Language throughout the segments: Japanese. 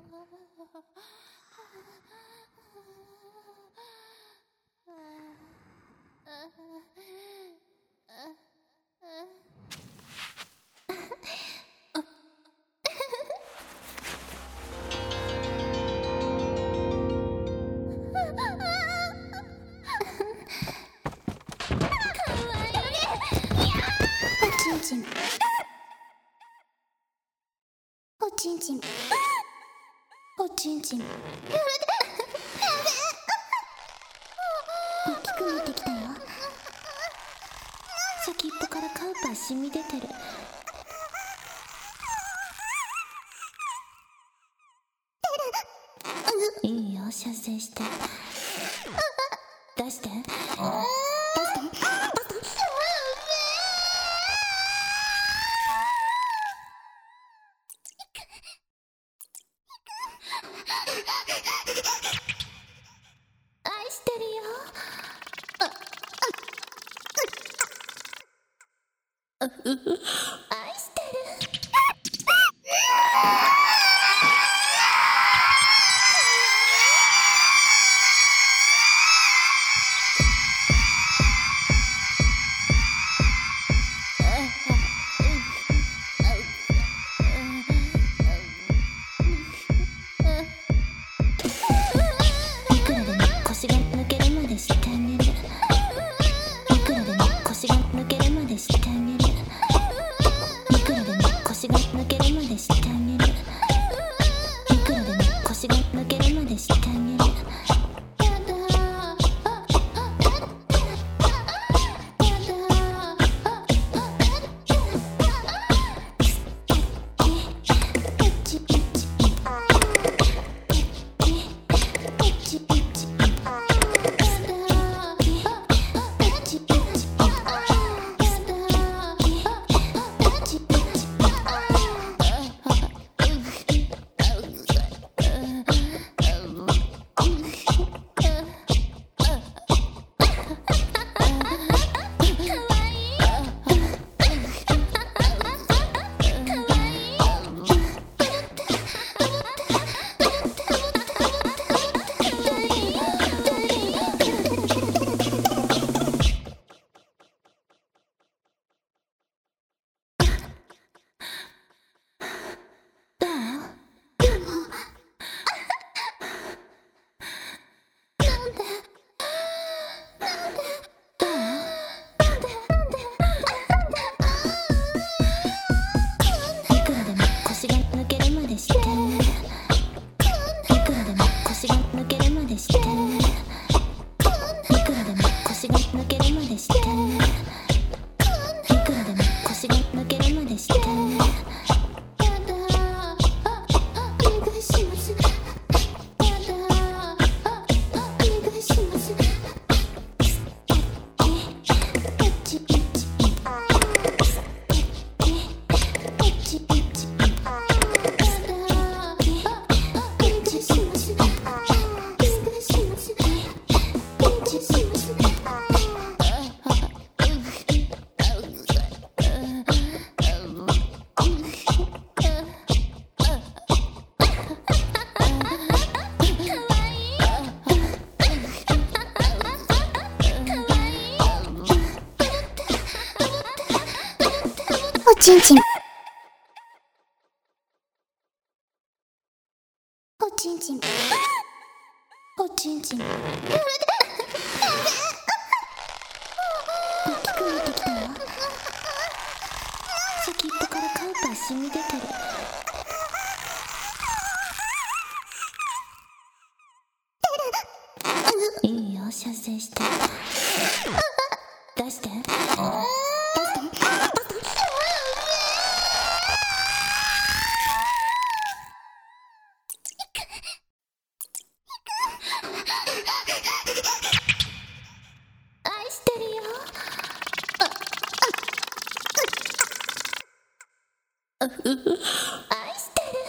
おちんちんおちんちん大きくなってきたよ。先っぽからカウパー染み出てる。いいよ、射精して。出して。愛してるよ。愛してる。いくらでも腰が抜けるまでしてあげる。いくらでも腰が抜けるまでしてあげる。いくらでも腰が抜けるまでしてあげる。いくらでも腰が抜けるまでしてあげる。おちんちんおちんちんおちんちん大きくなってきたよ。先っぽからカウパー染み出てる。いいよ、射精して。出して。愛してるよ。愛してる。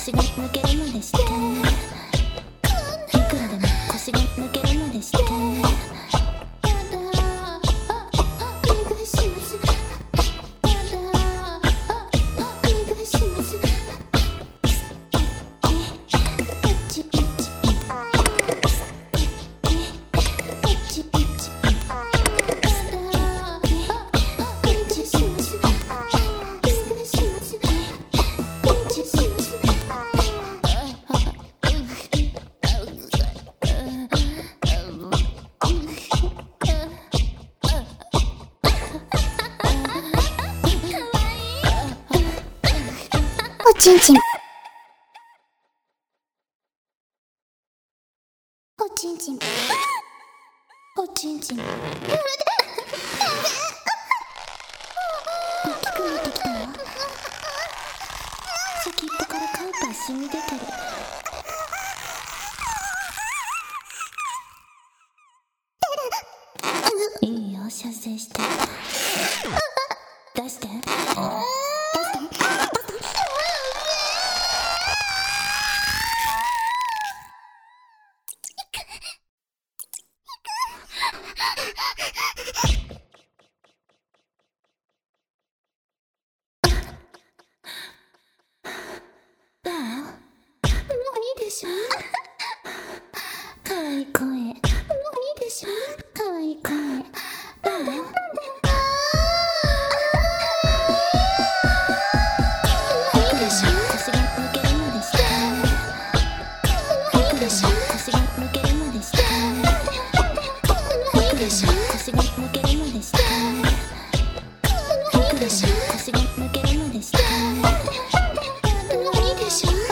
腰が抜けるまでしてあげる。いくらでも腰が抜けるまでしてあげる。 おちんちん。 おちんちん。おちんちん。大きくなってきたわ。先っぽからカウパー染み出てる。いいよ、射精して。出して。かわいい声。もういいでしょ。かわいい声。どう？いくらでも腰が抜けるまでしてあげる。いくらでも腰が抜けるまでしてあげる。いくらでも腰が抜けるまでしてあげる。いくらでも腰が抜けるまでしてあげる。もういいでしょ。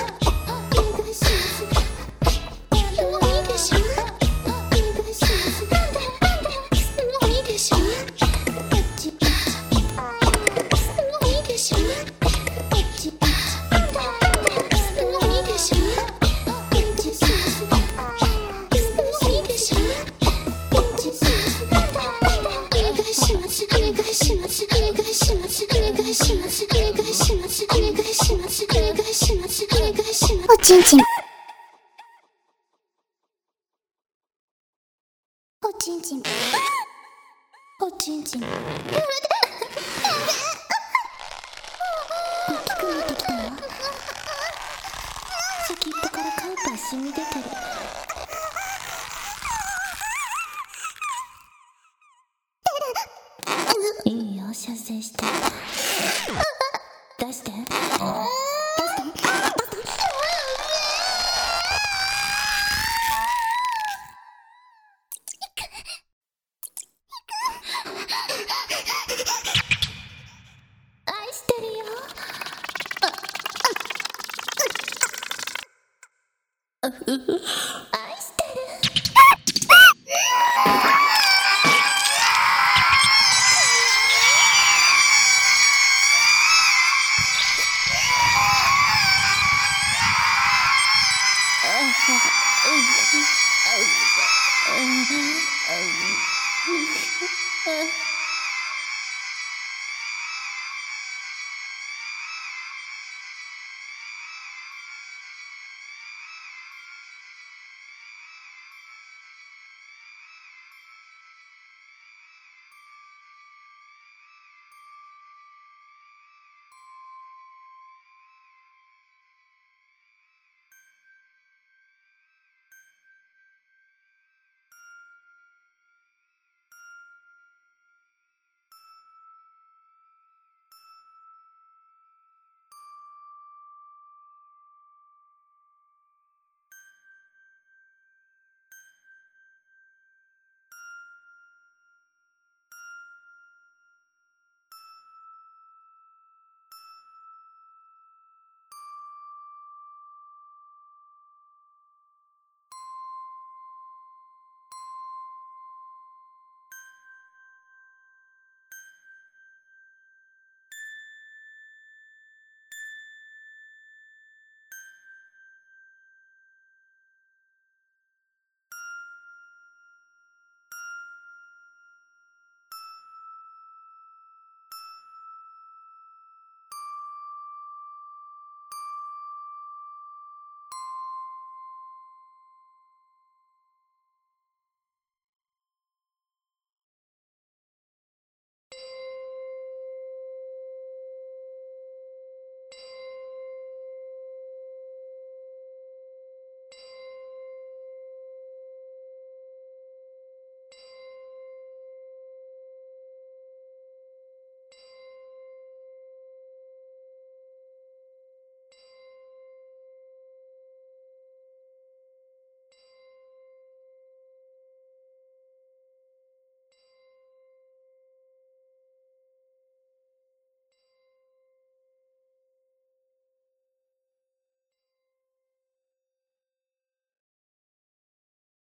おちんちん。 おちんちん。おちんちん。大きくなってきたわ。先っぽからカウパー染み出てる。いいよ、射精して。出して。愛してるよ。愛してる。